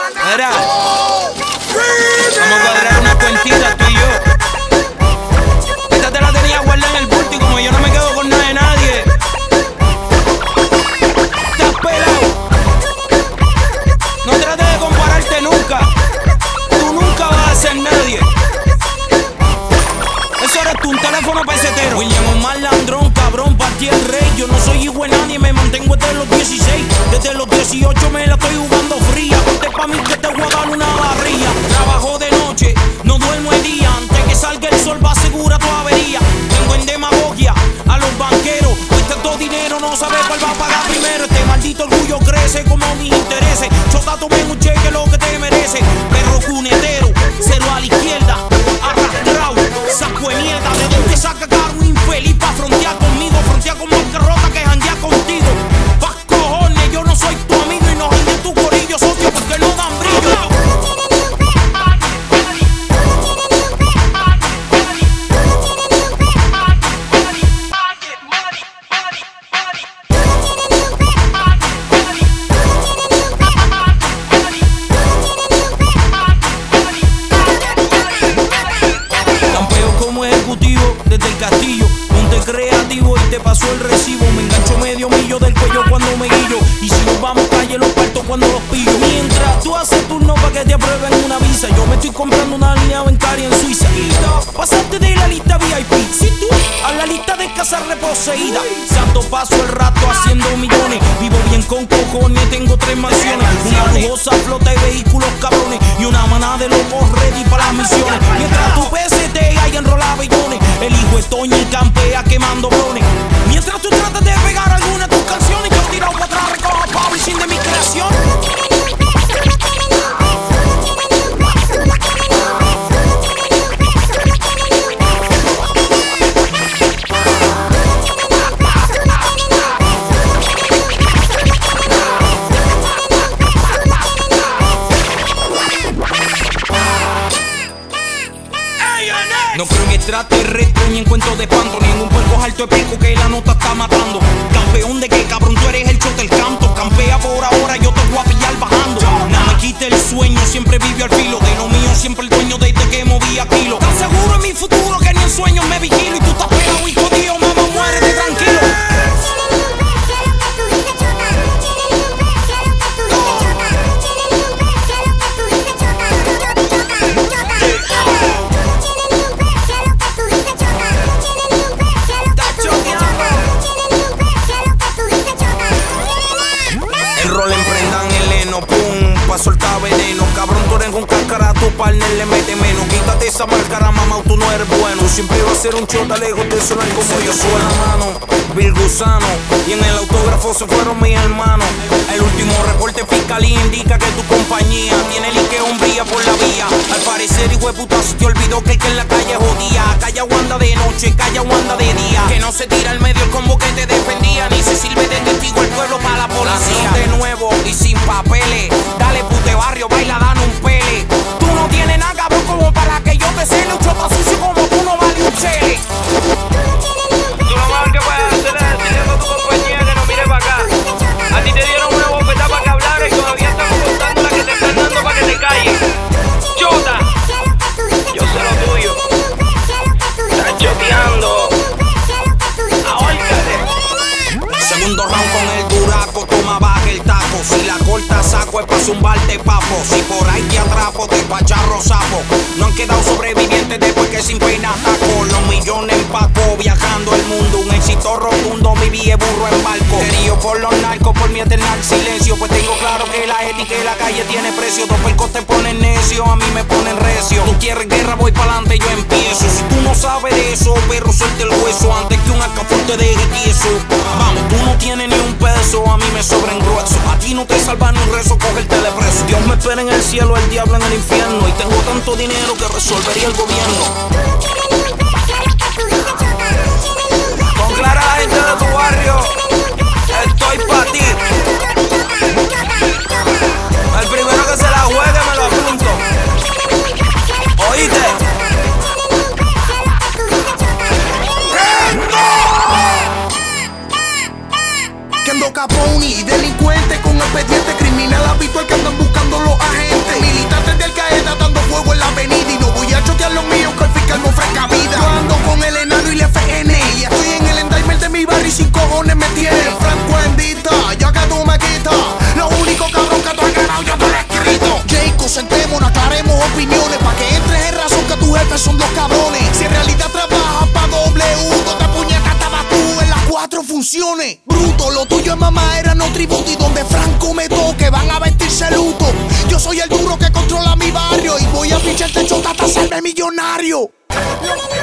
Mira, vamos a cuadrar una cuentita tú y yo. Esta te la tenía guardada en el bulto y como yo no me quedo con nada de nadie. Estás pelado. No trates de compararte nunca. Tú nunca vas a ser nadie. Eso eres tú, un teléfono pesetero. William Omar Landrón, cabrón, partí el rey. Yo no soy hijo de nadie, me mantengo desde los 16. Desde los 18 me la estoy jugando fría. Ponte pa' mí que te voy a dar una barrilla. Trabajo de noche, no duermo el día. Antes que salga el sol va asegura tu avería. Tengo en demagogia a los banqueros. Pues tanto dinero no sabe cuál va a pagar primero. Este maldito orgullo crece como mis intereses. Chota, tome un cheque lo que te merece. Perro cunetero, cero a la izquierda. Arrastrado, saco de mierda. ¿De dónde saca caro un infeliz pa' frontear conmigo? Frontear con más rota que jandear contigo. Pa' cojones, yo no soy tu amigo y no jandeé tu corillo, socio, porque no dan brillo. Campeo como ejecutivo desde el castillo. Ponte creativo y te paso el recibo. Me engancho medio millo del cuello cuando me guillo. Y si nos vamos calle los parto cuando los pillo. Mientras tú haces turno pa' que te aprueben una visa, yo me estoy comprando una línea bancaria en Suiza. Pasaste de la lista VIP, si tú a la lista de casa reposeída. Santo paso el rato haciendo millones. Vivo bien con cojones, tengo 3 mansiones. Una lujosa flota de vehículos cabrones. Y una manada de locos ready para las misiones. Mientras tu PST hay enrola billones. El hijo de Toño y campea quemando blones. Mientras tú tratas de pegar alguna de tus canciones, yo tiro para atrás, recojo publishing de mi creación. No creo en extraterrestre ni en cuentos de espanto, ni en un puerco alto de pico que la nota está matando. Campeón de que cabrón, tú eres el shot del canto. Campea por ahora, yo te voy a pillar bajando. No me quite el sueño, siempre vive al filo. De lo mío siempre el dueño desde que movía kilos. Tan seguro en mi futuro que ni en sueños me vigilo. Y tú estás pegado y jodido, mamá, muérete tranquilo. Soltar veneno, cabrón, tú eres un cáscara, tu partner le mete menos. Quítate esa máscara, mamá, tú no eres bueno. Tú siempre vas a ser un chota lejos de sonar como yo soy. La mano, Bill Gusano, y en el autógrafo se fueron mis hermanos. El último reporte fiscal indica que tu compañía tiene liqueo umbría por la vía. Al parecer, hijo de puta, se te olvidó que el que en la calle jodía. Calla Wanda de noche, calla Wanda de día. Que no se tira al medio el combo que te defendía, ni se sirve de testigo el pueblo para la policía. De nuevo y sin papeles, dale pute barrio, baila, dan un pele. Tú no tienes nada, cabrón, como para que yo te cele. Un chota sucio como tú no vale un chele. Tú lo mejor que puedes hacer es decirle a tu compañía que no mire para acá. A ti te dieron una bofetada para que hablaras y todavía estamos contando la que te están dando para que te calles. Chota, yo sé lo tuyo. Estás choteando. Ahórcate. Segundo round con el duraco, toma baja el taco. Si la corta saco es pa' zumbarte papo. Si por ahí te atrapo, te pacharro sapo. No han quedado sobrevivientes después que sin pena ataco. Los millones empacó, viajando el mundo. Un éxito rotundo, mi viejo burro en barco. Querido por los narcos, por mi eternal silencio. Pues tengo claro que la ética y la calle tiene precio. Dos percos te ponen necio, a mí me ponen recio. Tú quieres guerra, voy pa'lante, yo empiezo. Si tú no sabes de eso, perro, suelte el hueso antes que un alcafón te deje tieso. Vamos, tú no tienes ni un peso, a mí me sobran grueso. A ti no te salva ni un rezo, coge el telepreso. Dios me espera en el cielo, el diablo en el infierno. Y tengo tanto dinero que resolvería el gobierno. Con clara la gente de tu barrio, estoy pa' ti. El primero que se la juegue me lo apunto. ¿Oíste? Capone, delincuente con expediente criminal habitual que andan buscando los agentes. nos sentemos, nos aclaremos opiniones, pa' que entres en razón que tus jefes son dos cabrones. Si en realidad trabajas pa' W, donde puñeta estabas tú en las 4 funciones. Bruto, lo tuyo es mamá, era no tributo, y donde Franco me toque van a vestirse luto. Yo soy el duro que controla mi barrio y voy a ficharte chota hasta hacerme millonario.